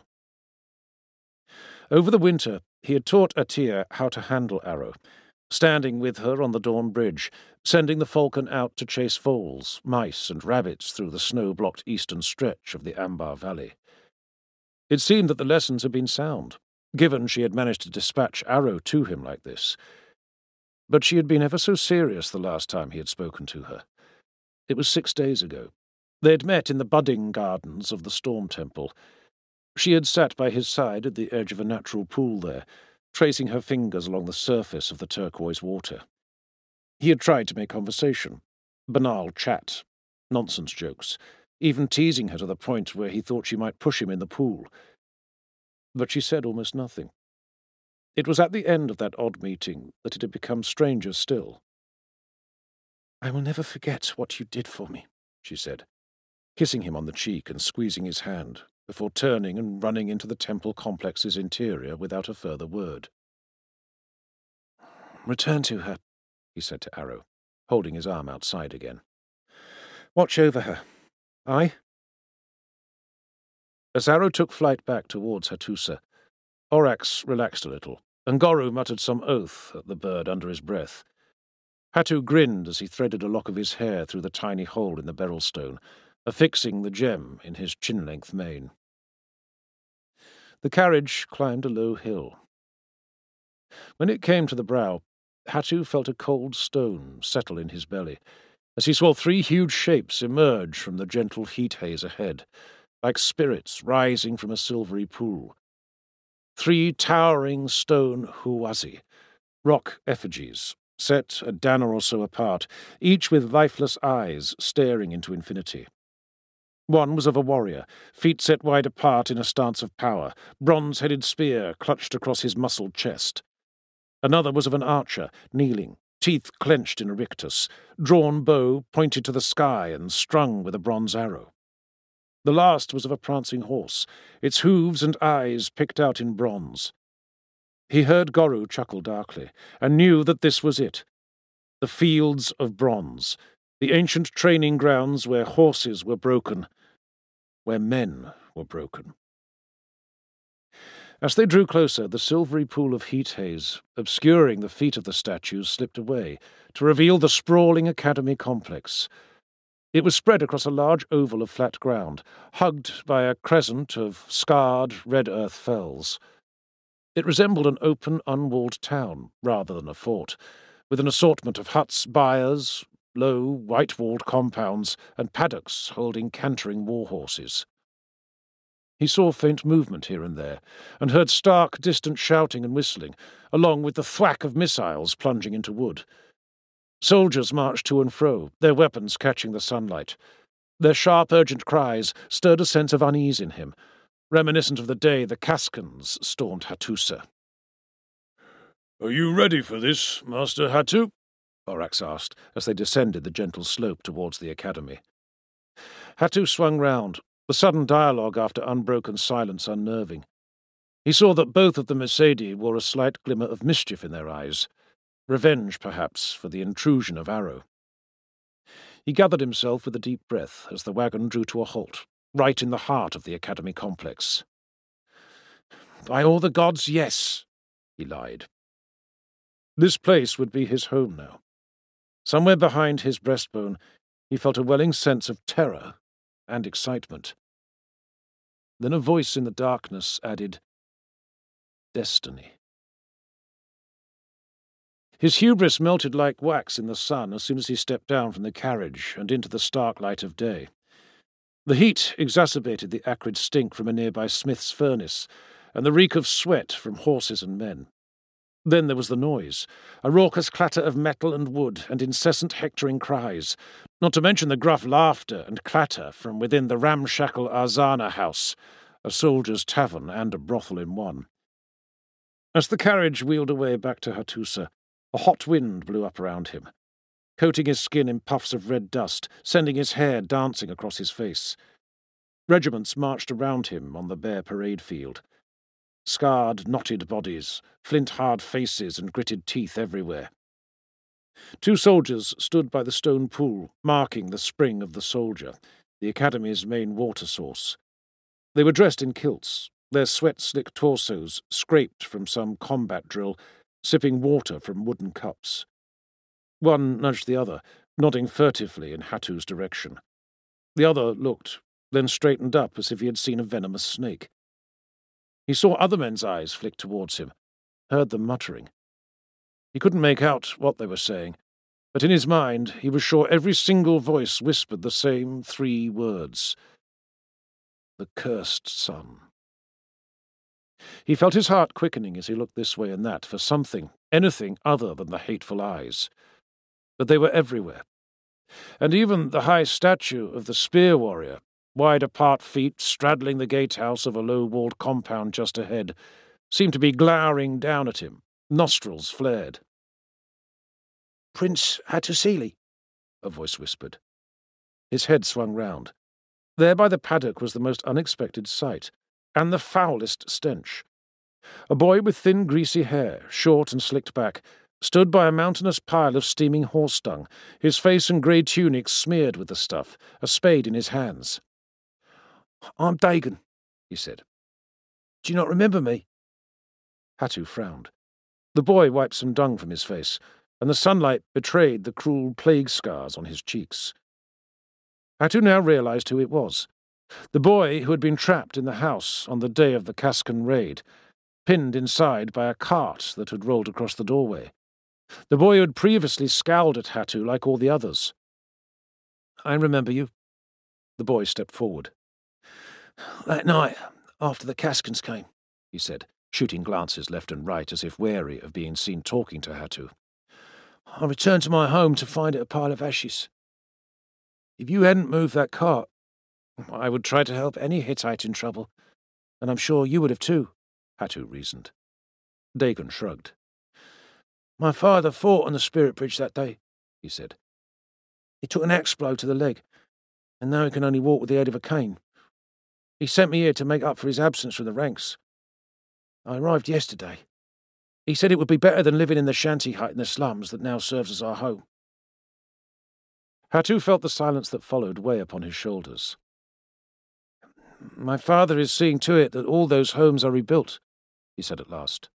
Over the winter, he had taught Atia how to handle Arrow, standing with her on the Dawn Bridge, sending the falcon out to chase voles, mice, and rabbits through the snow-blocked eastern stretch of the Ambar Valley. It seemed that the lessons had been sound, given she had managed to dispatch Arrow to him like this. But she had been ever so serious the last time he had spoken to her. It was 6 days ago. They had met in the budding gardens of the Storm Temple. She had sat by his side at the edge of a natural pool there, tracing her fingers along the surface of the turquoise water. He had tried to make conversation, banal chat, nonsense jokes, even teasing her to the point where he thought she might push him in the pool. But she said almost nothing. It was at the end of that odd meeting that it had become stranger still. "I will never forget what you did for me," she said, kissing him on the cheek and squeezing his hand, before turning and running into the temple complex's interior without a further word. "Return to her," he said to Arrow, holding his arm outside again. "Watch over her. I?" As Arrow took flight back towards Hattusa, Aurochs relaxed a little, and Goreu muttered some oath at the bird under his breath. Hatu grinned as he threaded a lock of his hair through the tiny hole in the beryl stone, affixing the gem in his chin-length mane. The carriage climbed a low hill. When it came to the brow, Hatu felt a cold stone settle in his belly, as he saw 3 huge shapes emerge from the gentle heat haze ahead, like spirits rising from a silvery pool. 3 towering stone huwazi, rock effigies, set a dana or so apart, each with lifeless eyes staring into infinity. One was of a warrior, feet set wide apart in a stance of power, bronze-headed spear clutched across his muscled chest. Another was of an archer, kneeling, teeth clenched in a rictus, drawn bow pointed to the sky and strung with a bronze arrow. The last was of a prancing horse, its hooves and eyes picked out in bronze. He heard Goreu chuckle darkly, and knew that this was it. The fields of bronze, the ancient training grounds where horses were broken, where men were broken. As they drew closer, the silvery pool of heat haze, obscuring the feet of the statues, slipped away, to reveal the sprawling academy complex. It was spread across a large oval of flat ground, hugged by a crescent of scarred, red-earth fells. It resembled an open, unwalled town, rather than a fort, with an assortment of huts, byres, low, white-walled compounds, and paddocks holding cantering war-horses. He saw faint movement here and there, and heard stark, distant shouting and whistling, along with the thwack of missiles plunging into wood. Soldiers marched to and fro, their weapons catching the sunlight. Their sharp, urgent cries stirred a sense of unease in him, reminiscent of the day the Kaskans stormed Hattusa. "Are you ready for this, Master Hatu?" Aurochs asked, as they descended the gentle slope towards the academy. Hatu swung round, the sudden dialogue after unbroken silence unnerving. He saw that both of the Mercedes wore a slight glimmer of mischief in their eyes, revenge, perhaps, for the intrusion of Arrow. He gathered himself with a deep breath as the wagon drew to a halt, right in the heart of the academy complex. By all the gods, yes, he lied. This place would be his home now. Somewhere behind his breastbone, he felt a welling sense of terror and excitement. Then a voice in the darkness added, destiny. His hubris melted like wax in the sun as soon as he stepped down from the carriage and into the stark light of day. The heat exacerbated the acrid stink from a nearby smith's furnace, and the reek of sweat from horses and men. Then there was the noise, a raucous clatter of metal and wood and incessant hectoring cries, not to mention the gruff laughter and clatter from within the ramshackle Arzana house, a soldier's tavern and a brothel in one. As the carriage wheeled away back to Hattusa, a hot wind blew up around him, coating his skin in puffs of red dust, sending his hair dancing across his face. Regiments marched around him on the bare parade field. Scarred, knotted bodies, flint-hard faces and gritted teeth everywhere. 2 soldiers stood by the stone pool, marking the spring of the soldier, the academy's main water source. They were dressed in kilts, their sweat-slick torsos scraped from some combat drill, sipping water from wooden cups. One nudged the other, nodding furtively in Hattu's direction. The other looked, then straightened up as if he had seen a venomous snake. He saw other men's eyes flick towards him, heard them muttering. He couldn't make out what they were saying, but in his mind he was sure every single voice whispered the same 3 words. The cursed son. He felt his heart quickening as he looked this way and that for something, anything other than the hateful eyes. But they were everywhere. And even the high statue of the spear warrior, wide-apart feet straddling the gatehouse of a low-walled compound just ahead, seemed to be glowering down at him, nostrils flared. "Prince Hattusili," a voice whispered. His head swung round. There by the paddock was the most unexpected sight, and the foulest stench. A boy with thin, greasy hair, short and slicked back, stood by a mountainous pile of steaming horse dung, his face and grey tunic smeared with the stuff, a spade in his hands. "I'm Dagon," he said. "Do you not remember me?" Hattu frowned. The boy wiped some dung from his face, and the sunlight betrayed the cruel plague scars on his cheeks. Hattu now realized who it was. The boy who had been trapped in the house on the day of the Kaskan raid, pinned inside by a cart that had rolled across the doorway. The boy who had previously scowled at Hattu like all the others. "I remember you." The boy stepped forward. "That night, after the Kaskans came," he said, shooting glances left and right as if wary of being seen talking to Hattu, "I returned to my home to find it a pile of ashes. If you hadn't moved that cart, I would try to help any Hittite in trouble, and I'm sure you would have too," Hattu reasoned. Dagon shrugged. "My father fought on the Spirit Bridge that day," he said. "He took an axe blow to the leg, and now he can only walk with the aid of a cane. He sent me here to make up for his absence from the ranks. I arrived yesterday. He said it would be better than living in the shanty hut in the slums that now serves as our home." Hattu felt the silence that followed weigh upon his shoulders. "My father is seeing to it that all those homes are rebuilt," he said at last.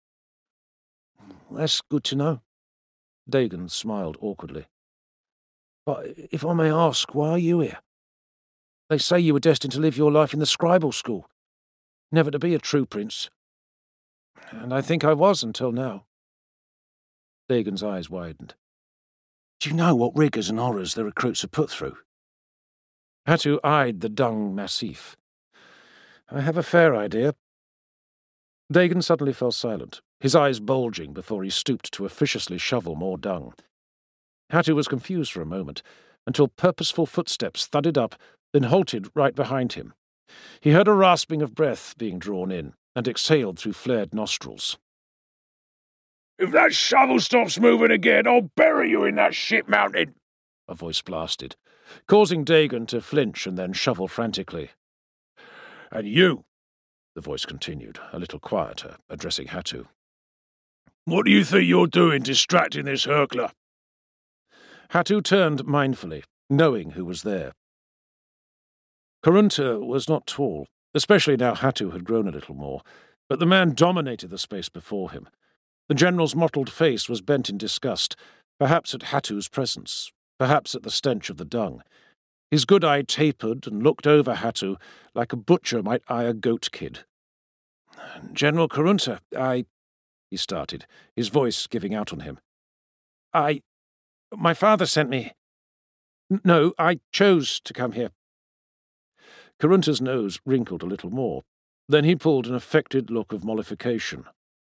"That's good to know." Dagon smiled awkwardly. "But if I may ask, why are you here? They say you were destined to live your life in the scribal school, never to be a true prince. And I think I was until now." Dagon's eyes widened. "Do you know what rigours and horrors the recruits are put through?" Hattu eyed the dung massif. "I have a fair idea." Dagon suddenly fell silent, his eyes bulging before he stooped to officiously shovel more dung. Hattu was confused for a moment, until purposeful footsteps thudded up, then halted right behind him. He heard a rasping of breath being drawn in, and exhaled through flared nostrils. "If that shovel stops moving again, I'll bury you in that shit mountain," a voice blasted, causing Dagon to flinch and then shovel frantically. "And you," the voice continued, a little quieter, addressing Hattu. "What do you think you're doing distracting this hurkler?" Hattu turned mindfully, knowing who was there. Karunta was not tall, especially now Hattu had grown a little more, But the man dominated the space before him. The general's mottled face was bent in disgust, perhaps at Hattu's presence, perhaps at the stench of the dung. His good eye tapered and looked over Hattu like a butcher might eye a goat kid. "General Karunta, he started, his voice giving out on him. My father sent me. No, I chose to come here." Karunta's nose wrinkled a little more. Then he pulled an affected look of mollification.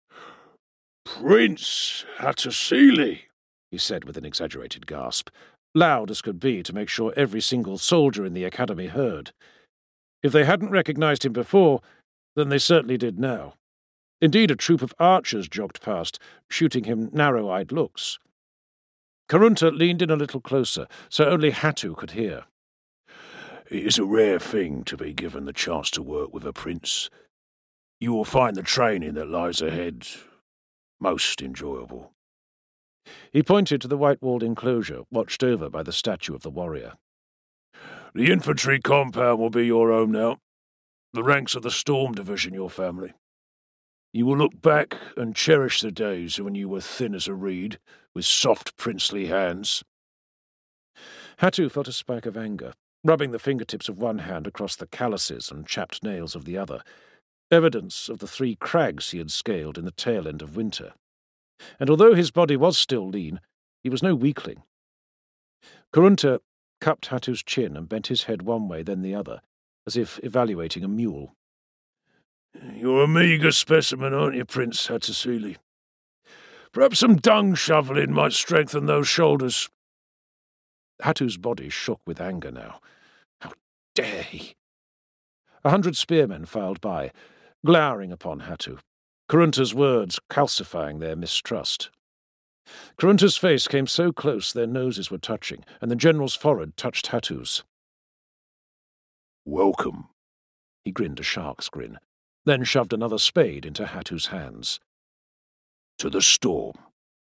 "Prince Hattusili," he said with an exaggerated gasp, loud as could be to make sure every single soldier in the academy heard. If they hadn't recognized him before, then they certainly did now. Indeed, a troop of archers jogged past, shooting him narrow-eyed looks. Karunta leaned in a little closer, so only Hattu could hear. "It is a rare thing to be given the chance to work with a prince. You will find the training that lies ahead most enjoyable." He pointed to the white-walled enclosure, watched over by the statue of the warrior. "The infantry compound will be your home now. The ranks of the Storm Division your family. You will look back and cherish the days when you were thin as a reed, with soft princely hands." Hattu felt a spike of anger, rubbing the fingertips of one hand across the calluses and chapped nails of the other, evidence of the 3 crags he had scaled in the tail end of winter. And although his body was still lean, he was no weakling. Karunta cupped Hattu's chin and bent his head one way then the other, as if evaluating a mule. "You're a meagre specimen, aren't you, Prince Hattusili? Perhaps some dung shoveling might strengthen those shoulders." Hattu's body shook with anger now. How dare he? 100 spearmen filed by, glowering upon Hattu, Karunta's words calcifying their mistrust. Karunta's face came so close their noses were touching, and the general's forehead touched Hattu's. "Welcome." He grinned a shark's grin, then shoved another spade into Hattu's hands. "To the storm."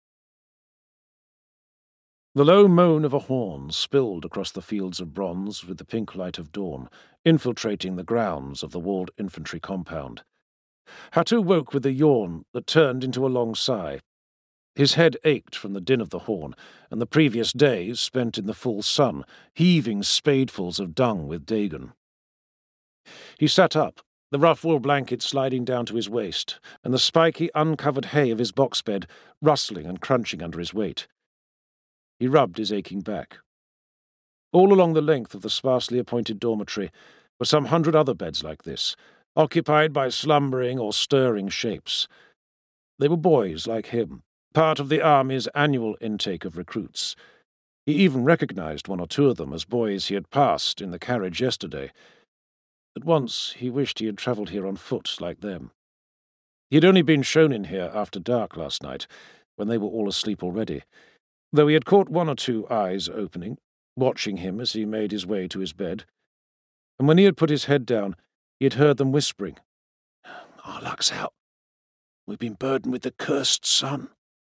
The low moan of a horn spilled across the fields of bronze with the pink light of dawn, infiltrating the grounds of the walled infantry compound. Hattu woke with a yawn that turned into a long sigh. His head ached from the din of the horn, and the previous days spent in the full sun, heaving spadefuls of dung with Dagon. He sat up, the rough wool blanket sliding down to his waist, and the spiky, uncovered hay of his box bed rustling and crunching under his weight. He rubbed his aching back. All along the length of the sparsely appointed dormitory were some 100 other beds like this, occupied by slumbering or stirring shapes. They were boys like him, part of the army's annual intake of recruits. He even recognized 1 or 2 of them as boys he had passed in the carriage yesterday. At once he wished he had travelled here on foot like them. He had only been shown in here after dark last night, when they were all asleep already, though he had caught 1 or 2 eyes opening, watching him as he made his way to his bed. And when he had put his head down, he had heard them whispering, "Our luck's out. We've been burdened with the cursed sun."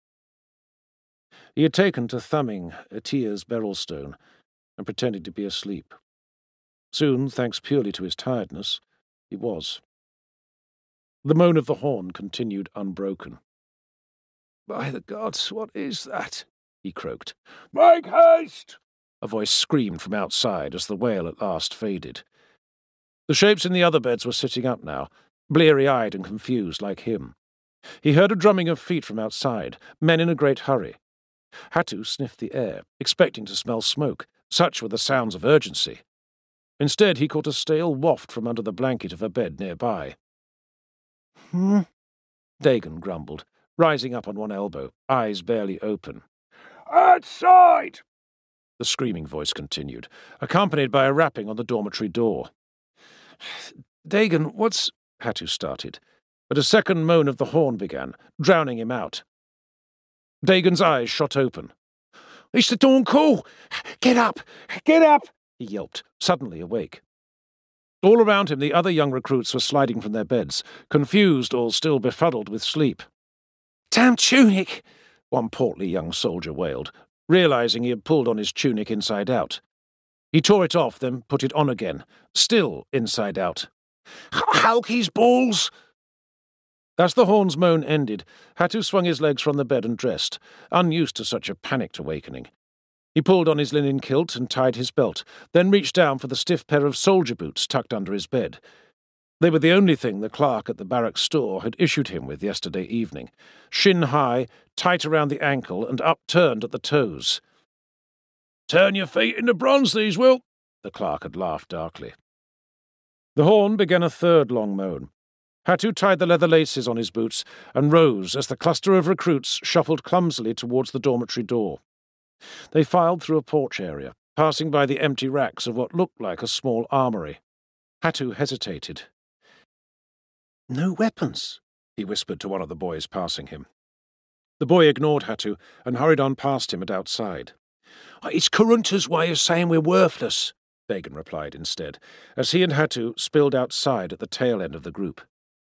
He had taken to thumbing Atia's beryl stone and pretending to be asleep. Soon, thanks purely to his tiredness, he was. The moan of the horn continued unbroken. "By the gods, what is that?" he croaked. "Make haste!" a voice screamed from outside as the wail at last faded. The shapes in the other beds were sitting up now, bleary-eyed and confused like him. He heard a drumming of feet from outside, men in a great hurry. Hattu sniffed the air, expecting to smell smoke. Such were the sounds of urgency. Instead, he caught a stale waft from under the blanket of a bed nearby. Dagon grumbled, rising up on one elbow, eyes barely open. "Outside!" the screaming voice continued, accompanied by a rapping on the dormitory door. "Dagon, what's—" Hattu started, but a second moan of the horn began, drowning him out. Dagon's eyes shot open. "It's the dawn call! Get up! Get up!" he yelped, suddenly awake. All around him the other young recruits were sliding from their beds, confused or still befuddled with sleep. "Damn tunic!" one portly young soldier wailed, realizing he had pulled on his tunic inside out. He tore it off, then put it on again, still inside out. "Halky's balls!" As the horn's moan ended, Hatu swung his legs from the bed and dressed, unused to such a panicked awakening. He pulled on his linen kilt and tied his belt, then reached down for the stiff pair of soldier boots tucked under his bed. They were the only thing the clerk at the barrack store had issued him with yesterday evening, shin-high, tight around the ankle and upturned at the toes. "Turn your feet into bronze, these will," the clerk had laughed darkly. The horn began a third long moan. Hatu tied the leather laces on his boots and rose as the cluster of recruits shuffled clumsily towards the dormitory door. They filed through a porch area, passing by the empty racks of what looked like a small armoury. Hatu hesitated. "No weapons," he whispered to one of the boys passing him. The boy ignored Hatu and hurried on past him and outside. "It's Karunta's way of saying we're worthless," Bagan replied instead, as he and Hatu spilled outside at the tail end of the group.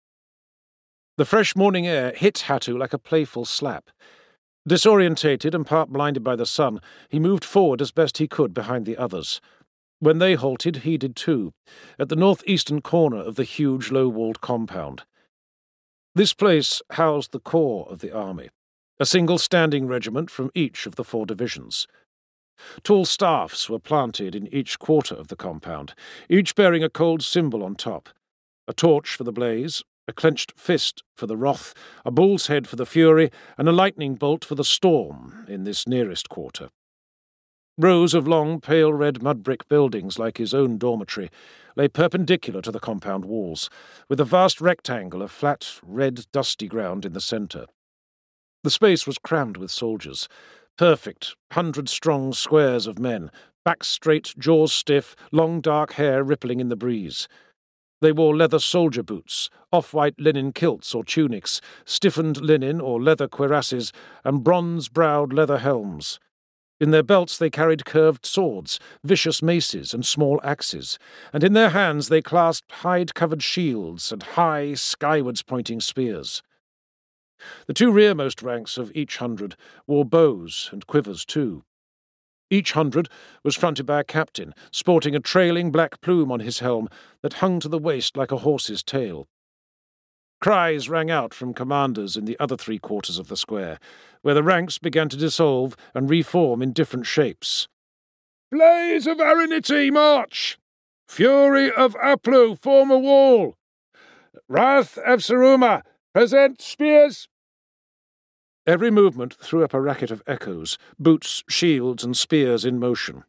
The fresh morning air hit Hatu like a playful slap. Disorientated and part blinded by the sun, he moved forward as best he could behind the others. When they halted, he did too, at the northeastern corner of the huge low-walled compound. This place housed the core of the army, a single standing regiment from each of the 4 divisions. Tall staffs were planted in each quarter of the compound, each bearing a cold symbol on top, a torch for the blaze, a clenched fist for the wrath, a bull's head for the fury, and a lightning bolt for the storm in this nearest quarter. Rows of long, pale red mud-brick buildings like his own dormitory lay perpendicular to the compound walls, with a vast rectangle of flat, red, dusty ground in the centre. The space was crammed with soldiers, perfect, 100-strong squares of men, backs straight, jaws stiff, long dark hair rippling in the breeze. They wore leather soldier boots, off-white linen kilts or tunics, stiffened linen or leather cuirasses, and bronze-browed leather helms. In their belts they carried curved swords, vicious maces, and small axes, and in their hands they clasped hide-covered shields and high, skywards-pointing spears. The 2 rearmost ranks of each 100 wore bows and quivers too. Each 100 was fronted by a captain, sporting a trailing black plume on his helm that hung to the waist like a horse's tail. Cries rang out from commanders in the other 3 quarters of the square, where the ranks began to dissolve and reform in different shapes. "Blaze of Araniti, march! Fury of Aplu, form a wall! Wrath of Saruma, present spears!" Every movement threw up a racket of echoes, boots, shields, and spears in motion.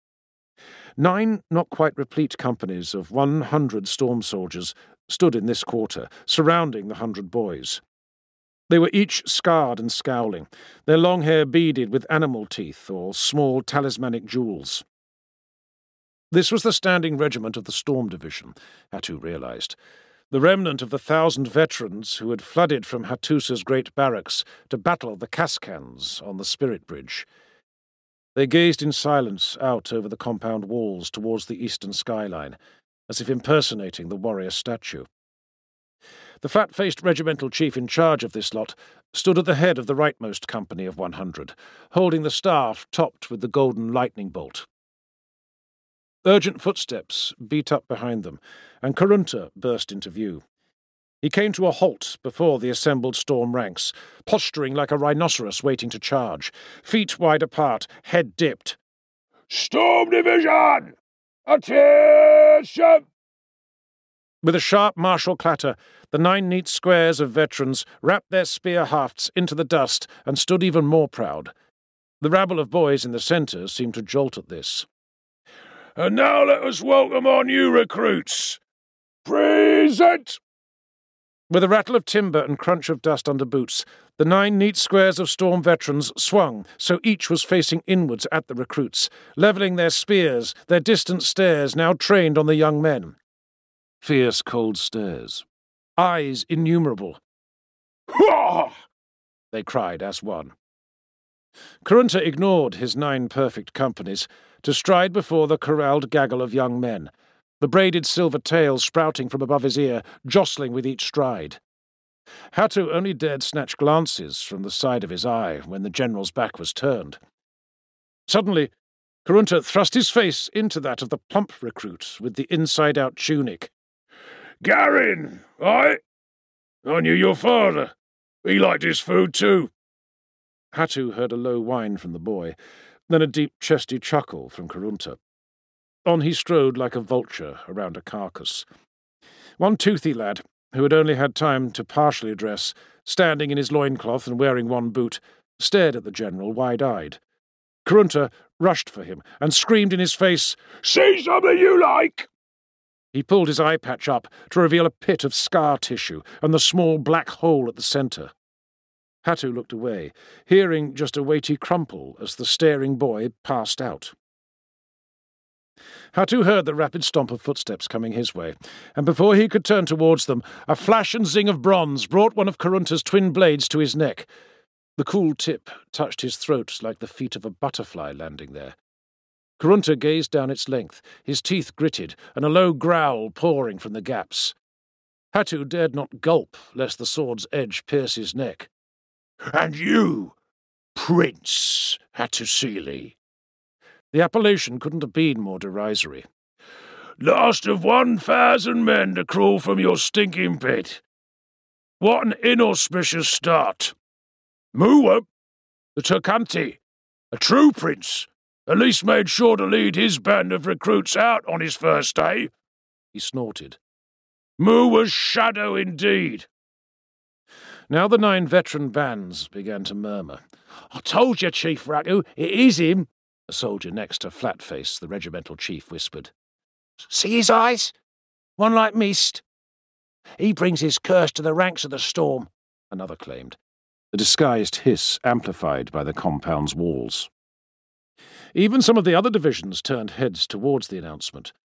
9 not quite replete companies of 100 storm soldiers stood in this quarter, surrounding the 100 boys. They were each scarred and scowling, their long hair beaded with animal teeth or small talismanic jewels. This was the standing regiment of the Storm Division, Hatu realized, the remnant of the 1,000 veterans who had flooded from Hattusa's great barracks to battle the Kaskans on the Spirit Bridge. They gazed in silence out over the compound walls towards the eastern skyline, as if impersonating the warrior statue. The fat-faced regimental chief in charge of this lot stood at the head of the rightmost company of 100, holding the staff topped with the golden lightning bolt. Urgent footsteps beat up behind them, and Karunta burst into view. He came to a halt before the assembled storm ranks, posturing like a rhinoceros waiting to charge, feet wide apart, head dipped. "Storm Division! Attention!" With a sharp martial clatter, the 9 neat squares of veterans wrapped their spear hafts into the dust and stood even more proud. The rabble of boys in the centre seemed to jolt at this. "And now let us welcome our new recruits. Present!" With a rattle of timber and crunch of dust under boots, the 9 neat squares of storm veterans swung so each was facing inwards at the recruits, levelling their spears, their distant stares now trained on the young men. Fierce, cold stares. Eyes innumerable. "Hurrah!" they cried as one. Karunta ignored his 9 perfect companies to stride before the corralled gaggle of young men, the braided silver tails sprouting from above his ear, jostling with each stride. Hatu only dared snatch glances from the side of his eye when the general's back was turned. Suddenly, Karunta thrust his face into that of the plump recruit with the inside-out tunic. "Garin, aye?" I knew your father. He liked his food too. Hatu heard a low whine from the boy, then a deep chesty chuckle from Karunta. On he strode like a vulture around a carcass. One toothy lad, who had only had time to partially dress, standing in his loincloth and wearing one boot, stared at the general wide-eyed. Karunta rushed for him and screamed in his face, "See something you like!" He pulled his eye patch up to reveal a pit of scar tissue and the small black hole at the centre. Hatu looked away, hearing just a weighty crumple as the staring boy passed out. Hatu heard the rapid stomp of footsteps coming his way, and before he could turn towards them, a flash and zing of bronze brought one of Karunta's twin blades to his neck. The cool tip touched his throat like the feet of a butterfly landing there. Karunta gazed down its length, his teeth gritted, and a low growl pouring from the gaps. Hatu dared not gulp, lest the sword's edge pierce his neck. "And you, Prince Hattusili." The appellation couldn't have been more derisory. "Last of 1,000 men to crawl from your stinking pit. What an inauspicious start. Muwa, the Turkanti, a true prince, at least made sure to lead his band of recruits out on his first day," he snorted. "Muwa's shadow indeed." Now the 9 veteran bands began to murmur. "I told you, Chief Ratu, it is him," a soldier next to Flatface, the regimental chief, whispered. "See his eyes? One like mist. He brings his curse to the ranks of the storm," another claimed, the disguised hiss amplified by the compound's walls. Even some of the other divisions turned heads towards the announcement.